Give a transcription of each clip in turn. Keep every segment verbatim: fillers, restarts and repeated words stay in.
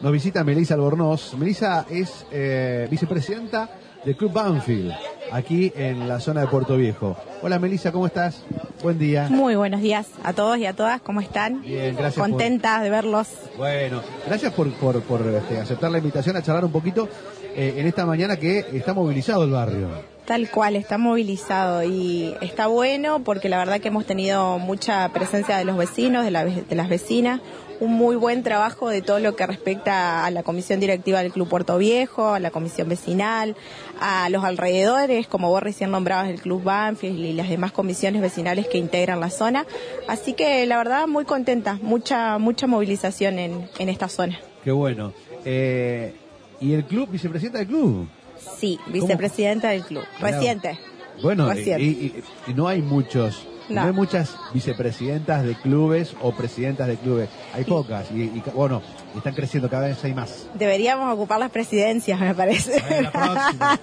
nos visita Melissa Albornoz. Melissa es eh, vicepresidenta del Club Banfield, aquí en la zona de Puerto Viejo. Hola Melissa, ¿cómo estás? Buen día. Muy buenos días a todos y a todas, ¿cómo están? Bien, gracias. Contenta por... de verlos. Bueno, gracias por, por, por este, aceptar la invitación a charlar un poquito eh, en esta mañana que está movilizado el barrio. Tal cual, está movilizado y está bueno porque la verdad que hemos tenido mucha presencia de los vecinos, de, la, de las vecinas, un muy buen trabajo de todo lo que respecta a la comisión directiva del Club Puerto Viejo, a la comisión vecinal, a los alrededores, como vos recién nombrabas, el Club Banfield y las demás comisiones vecinales que integran la zona. Así que la verdad muy contenta, mucha mucha movilización en, en esta zona. Qué bueno. Eh, ¿Y el club, vicepresidenta del club? Sí, vicepresidenta del club, reciente. Bueno, reciente. Y, y, y no hay muchos, no. no hay muchas vicepresidentas de clubes o presidentas de clubes, hay pocas y, y bueno, están creciendo, cada vez hay más. Deberíamos ocupar las presidencias, me parece. La próxima.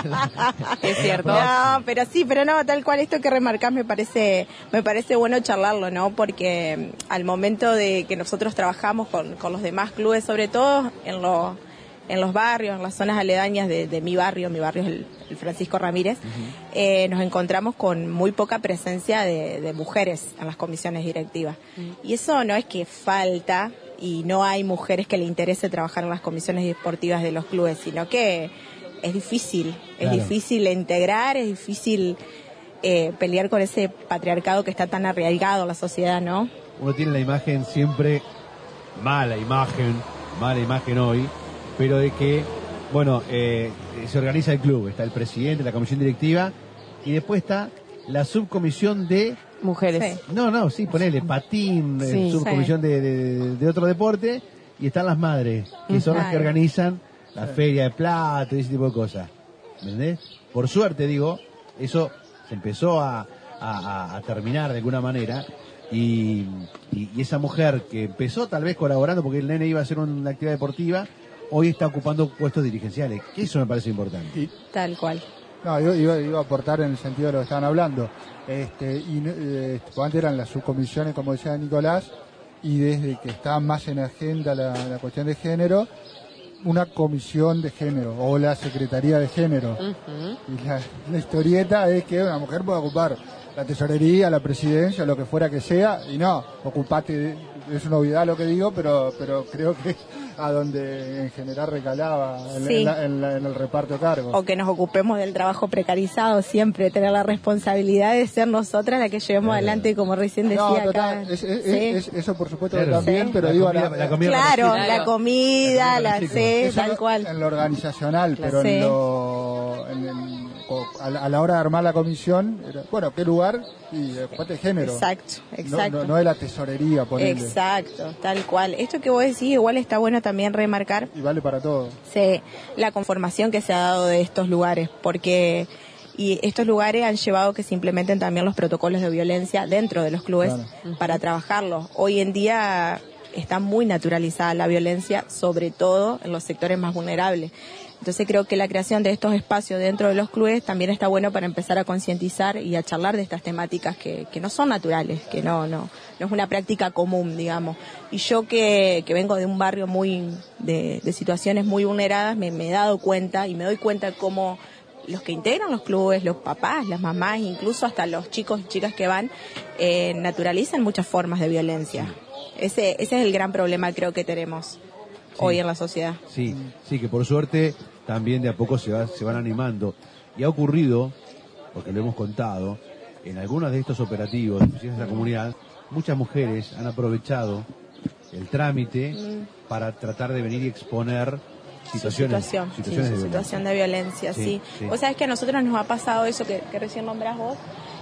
Es cierto. No, pero sí, pero no, tal cual esto que remarcás me parece, me parece bueno charlarlo, ¿no? Porque al momento de que nosotros trabajamos con, con los demás clubes, sobre todo en los en los barrios, en las zonas aledañas de, de mi barrio, mi barrio es el, el Francisco Ramírez, uh-huh. eh, nos encontramos con muy poca presencia de, de mujeres en las comisiones directivas. Uh-huh. Y eso no es que falta y no hay mujeres que le interese trabajar en las comisiones deportivas de los clubes, sino que es difícil, es claro. difícil integrar, es difícil eh, pelear con ese patriarcado que está tan arraigado en la sociedad, ¿no? Uno tiene la imagen siempre, mala imagen, mala imagen hoy, pero de que, bueno, eh, se organiza el club, está el presidente, la comisión directiva, y después está la subcomisión de... Mujeres. Sí. No, no, sí, ponele patín, sí, subcomisión sí. de, de, de otro deporte, y están las madres, que uh-huh. son las que organizan la sí. feria de plato y ese tipo de cosas. ¿Entendés? Por suerte, digo, eso se empezó a, a, a terminar de alguna manera, y, y, y esa mujer que empezó tal vez colaborando porque el nene iba a hacer una actividad deportiva, hoy está ocupando puestos dirigenciales, que eso me parece importante. Y, Tal cual. No, yo iba, iba a aportar en el sentido de lo que estaban hablando. Este, y eh, antes eran las subcomisiones, como decía Nicolás, y desde que está más en agenda la, la cuestión de género, una comisión de género, o la secretaría de género. Uh-huh. Y la, la historieta es que una mujer puede ocupar la tesorería, la presidencia, lo que fuera que sea, y no, ocupate, es una obviedad lo que digo, pero pero creo que a donde en general recalaba en, sí. en, la, en, la, en el reparto de cargos. O que nos ocupemos del trabajo precarizado siempre, tener la responsabilidad de ser nosotras las que llevemos eh. adelante, como recién decía no, total, acá. Es, es, ¿sí? es, es, eso por supuesto claro. también, sí. pero la digo... Comida, la, la comida claro, la, la comida, la C, tal cual. En lo organizacional, claro. pero sí. en lo... En el, a la, a la hora de armar la comisión, era, bueno, qué lugar y después de género. Exacto, exacto. No, no, no de la tesorería, ponele. Exacto, tal cual. Esto que vos decís igual está bueno también remarcar. Y vale para todo. Sí, la conformación que se ha dado de estos lugares, porque y estos lugares han llevado que se implementen también los protocolos de violencia dentro de los clubes claro. para trabajarlos. Hoy en día está muy naturalizada la violencia, sobre todo en los sectores más vulnerables. Entonces creo que la creación de estos espacios dentro de los clubes también está bueno para empezar a concientizar y a charlar de estas temáticas que, que no son naturales, que no, no, no es una práctica común, digamos. Y yo que, que vengo de un barrio muy, de, de situaciones muy vulneradas, me, me he dado cuenta y me doy cuenta cómo los que integran los clubes, los papás, las mamás, incluso hasta los chicos y chicas que van, eh, naturalizan muchas formas de violencia. Ese, ese es el gran problema creo que tenemos sí. hoy en la sociedad. Sí, sí, que por suerte también de a poco se, va, se van animando. Y ha ocurrido, porque lo hemos contado, en algunos de estos operativos de la comunidad, muchas mujeres han aprovechado el trámite mm. para tratar de venir y exponer situaciones, situación, situaciones sí, de, situación de violencia. Sí, sí. sí. Vos sabés que a nosotros nos ha pasado eso que, que recién nombrás vos,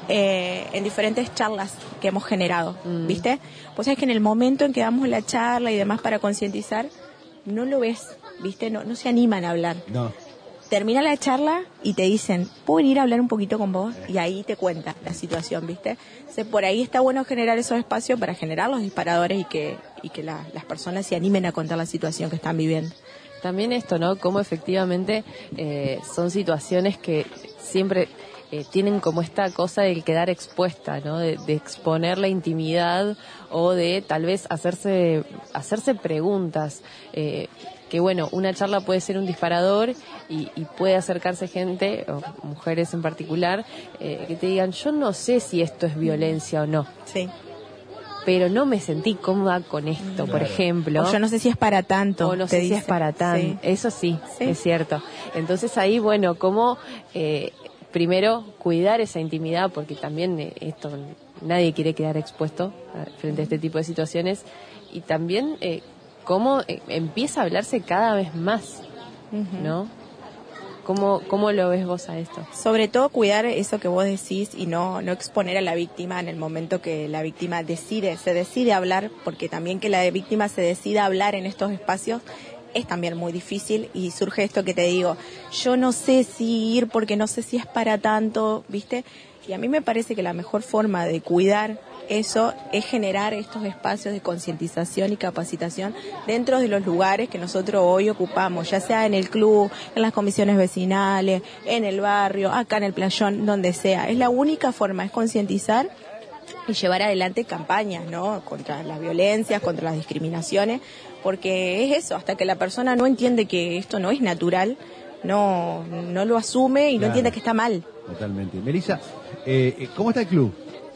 eh, en diferentes charlas que hemos generado, mm. ¿viste? Vos sabés que en el momento en que damos la charla y demás para concientizar, no lo ves, ¿viste? No, no se animan a hablar. No. Termina la charla y te dicen, ¿puedo venir a hablar un poquito con vos? Y ahí te cuenta la situación, ¿viste? Entonces, por ahí está bueno generar esos espacios para generar los disparadores y que, y que la, las personas se animen a contar la situación que están viviendo. También esto, ¿no? Cómo efectivamente eh, son situaciones que siempre eh, tienen como esta cosa del quedar expuesta, ¿no? De, de exponer la intimidad o de tal vez hacerse hacerse preguntas. Eh, que bueno, una charla puede ser un disparador y, y puede acercarse gente, o mujeres en particular, eh, que te digan, yo no sé si esto es violencia o no. Sí. Pero no me sentí cómoda con esto, claro. Por ejemplo. O yo no sé si es para tanto. O no sé dice. si es para tanto. Sí. Eso sí, sí, es cierto. Entonces ahí, bueno, como eh, primero cuidar esa intimidad, porque también eh, esto nadie quiere quedar expuesto frente a este tipo de situaciones, y también eh, cómo eh, empieza a hablarse cada vez más, uh-huh. ¿no? ¿Cómo, ¿Cómo lo ves vos a esto? Sobre todo cuidar eso que vos decís y no, no exponer a la víctima en el momento que la víctima decide, se decide hablar, porque también que la víctima se decida hablar en estos espacios es también muy difícil, y surge esto que te digo, yo no sé si ir porque no sé si es para tanto, ¿viste? Y a mí me parece que la mejor forma de cuidar eso es generar estos espacios de concientización y capacitación dentro de los lugares que nosotros hoy ocupamos, ya sea en el club, en las comisiones vecinales, en el barrio, acá en el playón, donde sea. Es la única forma, es concientizar y llevar adelante campañas, ¿no? Contra las violencias, contra las discriminaciones, porque es eso, hasta que la persona no entiende que esto no es natural, no, no lo asume y claro. No entiende que está mal. Totalmente. Melissa, eh, ¿cómo está el club?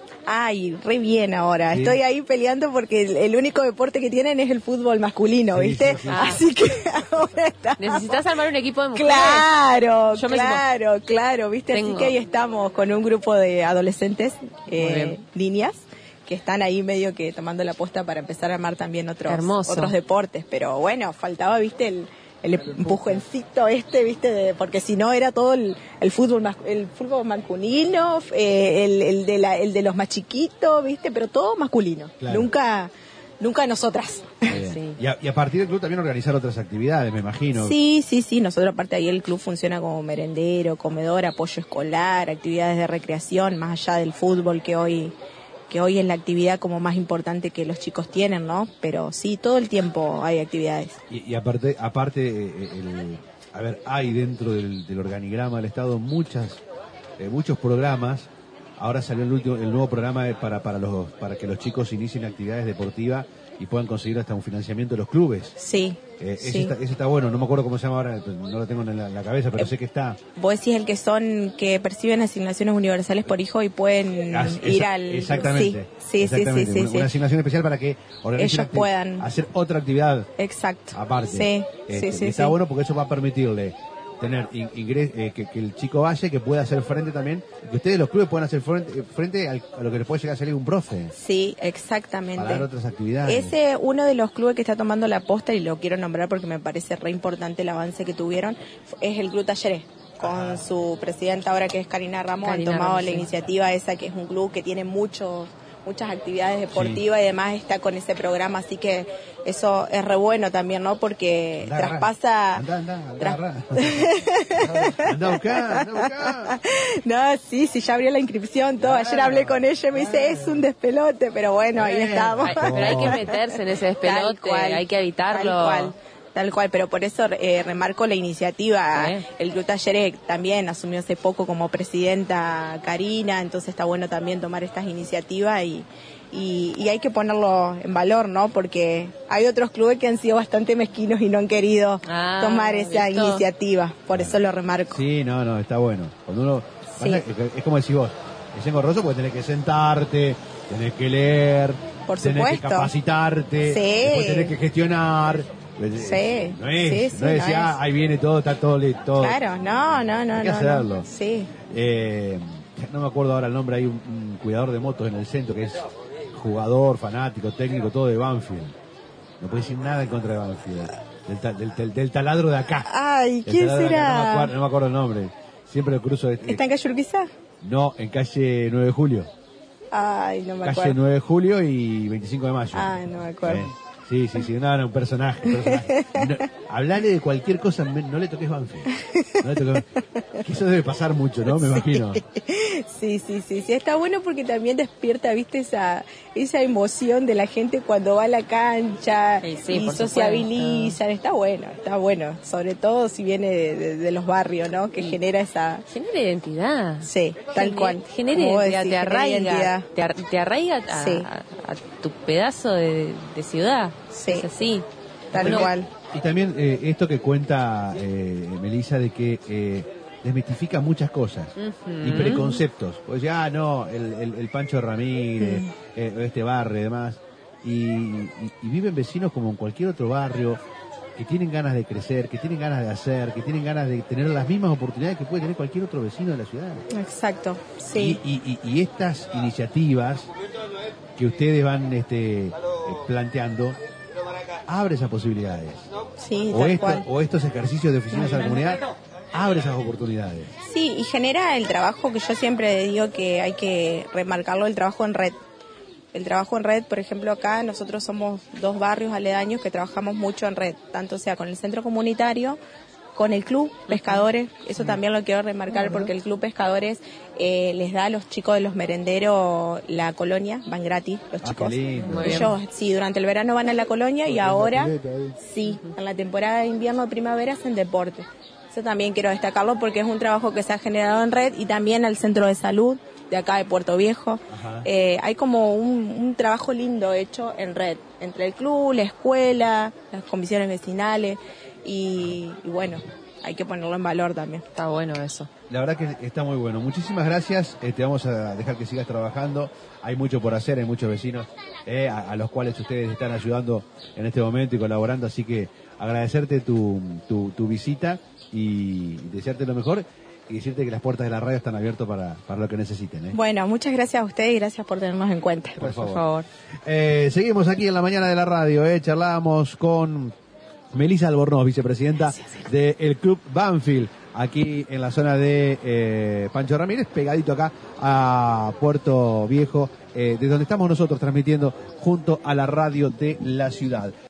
Ay, re bien ahora. ¿Sí? Estoy ahí peleando porque el, el único deporte que tienen es el fútbol masculino, sí, ¿viste? Sí, sí, ah. Así que ahora está. ¿Necesitas armar un equipo de mujeres? Claro, Yo claro, sumo... claro, ¿viste? Tengo... Así que ahí estamos con un grupo de adolescentes, eh, niñas, que están ahí medio que tomando la posta para empezar a armar también otros, otros deportes. Pero bueno, faltaba, ¿viste? El... el empujoncito este, viste, de, porque si no era todo el, el fútbol el fútbol masculino, eh, el, el de la, el de los más chiquitos, viste, pero todo masculino, claro. nunca nunca nosotras. Sí. Y, a, y a partir del club también organizar otras actividades, me imagino. Sí, sí, sí, nosotros aparte ahí el club funciona como merendero, comedor, apoyo escolar, actividades de recreación, más allá del fútbol que hoy que hoy es la actividad como más importante que los chicos tienen, ¿no? Pero sí, todo el tiempo hay actividades. Y, y aparte, aparte el, a ver, hay dentro del, del organigrama del Estado muchas, eh, muchos programas. Ahora salió el último, el nuevo programa para para los para que los chicos inicien actividades deportivas y puedan conseguir hasta un financiamiento de los clubes. Sí. Eh, ese, sí. Está, ese está bueno, no me acuerdo cómo se llama ahora, no lo tengo en la, la cabeza, pero eh, sé que está. Vos decís el que son, que perciben asignaciones universales por hijo y pueden ah, ir esa, al... Exactamente. Sí, sí, exactamente. sí, sí, una, sí. una asignación especial para que ellos acti- puedan hacer otra actividad. Exacto. Aparte. Sí, este, sí, sí. Está sí. bueno porque eso va a permitirle tener ingres, eh, que, que el chico vaya, que pueda hacer frente también, que ustedes los clubes puedan hacer frente, frente al, a lo que les puede llegar a salir un profe. Sí, exactamente. Para dar otras actividades. Ese, uno de los clubes que está tomando la posta, y lo quiero nombrar porque me parece re importante el avance que tuvieron, es el Club Talleres. Con ah. su presidenta ahora, que es Karina Ramos, Karina han tomado Ramos, la sí. iniciativa esa, que es un club que tiene muchos muchas actividades deportivas, sí. Y además está con ese programa, así que eso es re bueno también, ¿no? Porque andá, traspasa... Anda, anda, anda, tras... anda a buscar, anda a buscar. No, sí, sí, ya abrió la inscripción, todo. Claro, Ayer hablé con ella y me dice, claro. Es un despelote, pero bueno, ahí estamos. Pero hay que meterse en ese despelote, cual, hay que evitarlo. Tal cual. Tal cual, pero por eso eh, remarco la iniciativa. ¿Eh? El Club Talleres también asumió hace poco como presidenta Karina, entonces está bueno también tomar estas iniciativas y, y, y hay que ponerlo en valor, ¿no? Porque hay otros clubes que han sido bastante mezquinos y no han querido ah, tomar esa ¿listo? iniciativa, por eso lo remarco. Sí, no, no, está bueno. Cuando uno sí. es, es como decís vos, es engorroso porque tenés que sentarte, tenés que leer, por tenés supuesto. que capacitarte, sí. después tenés que gestionar. Sí, no es, sí, sí, no es, no ah, es. Ahí viene todo, está todo, todo. Claro, no, no, no. Hay que no, hacerlo. No. Sí. Eh, no me acuerdo ahora el nombre, hay un, un cuidador de motos en el centro que es jugador, fanático, técnico, todo de Banfield. No puede decir nada en contra de Banfield. Del, ta, del, del, del taladro de acá. Ay, ¿quién será? No me, acuerdo, no me acuerdo el nombre. Siempre lo cruzo. ¿Está eh, en calle Urquiza? No, en calle nueve de julio. Ay, no me acuerdo. Calle nueve de julio y veinticinco de mayo. Ay, no me acuerdo. Eh. Sí, sí, sí, no, no, un personaje. Un personaje. No, hablale de cualquier cosa, no le toques Banfield. No le toques Banfield. Que eso debe pasar mucho, ¿no? Me sí. imagino. Sí, sí, sí, sí. Está bueno porque también despierta, viste, esa esa emoción de la gente cuando va a la cancha sí, sí, y sociabilizan. Está bueno, está bueno. Sobre todo si viene de, de, de los barrios, ¿no? Que sí. genera esa... Genera identidad. Sí, tal Gener, cual. Genera identidad, te arraiga. Te, ar, te arraiga a, sí. a, a tu pedazo de, de ciudad. Sí. Es así. Tal bueno, cual. Y también eh, esto que cuenta eh, Melissa de que eh, desmitifica muchas cosas uh-huh. y preconceptos. Pues ya, no, el, el, el Pancho Ramírez, uh-huh. eh, este barrio y demás. Y, y, y viven vecinos como en cualquier otro barrio, que tienen ganas de crecer, que tienen ganas de hacer, que tienen ganas de tener las mismas oportunidades que puede tener cualquier otro vecino de la ciudad. Exacto, sí. Y, y, y, y estas iniciativas que ustedes van este, eh, planteando abre esas posibilidades. Sí, o, esto, o estos ejercicios de oficinas a la comunidad abre esas oportunidades. Sí, y genera el trabajo que yo siempre digo que hay que remarcarlo, el trabajo en red. El trabajo en red, por ejemplo, acá nosotros somos dos barrios aledaños que trabajamos mucho en red, tanto sea con el centro comunitario, con el club Pescadores, eso también lo quiero remarcar porque el club Pescadores eh, les da a los chicos de los merenderos la colonia, van gratis los chicos. Ah, ellos sí, durante el verano van a la colonia y ahora sí, en la temporada de invierno o primavera hacen deporte. Eso también quiero destacarlo porque es un trabajo que se ha generado en red y también al centro de salud de acá de Puerto Viejo. Eh, hay como un, un trabajo lindo hecho en red, entre el club, la escuela, las comisiones vecinales. Y, y bueno, hay que ponerlo en valor también. Está bueno eso. La verdad que está muy bueno. Muchísimas gracias. Eh, te vamos a dejar que sigas trabajando. Hay mucho por hacer, hay muchos vecinos eh, a, a los cuales ustedes están ayudando en este momento y colaborando. Así que agradecerte tu, tu, tu visita y desearte lo mejor y decirte que las puertas de la radio están abiertas para, para lo que necesiten. ¿eh? Bueno, muchas gracias a ustedes y gracias por tenernos en cuenta. Por favor. Por favor. Eh, seguimos aquí en la mañana de la radio. Eh, charlábamos con Melissa Albornoz, vicepresidenta del Club Banfield, aquí en la zona de eh, Pancho Ramírez, pegadito acá a Puerto Viejo, eh, de donde estamos nosotros transmitiendo junto a la radio de la ciudad.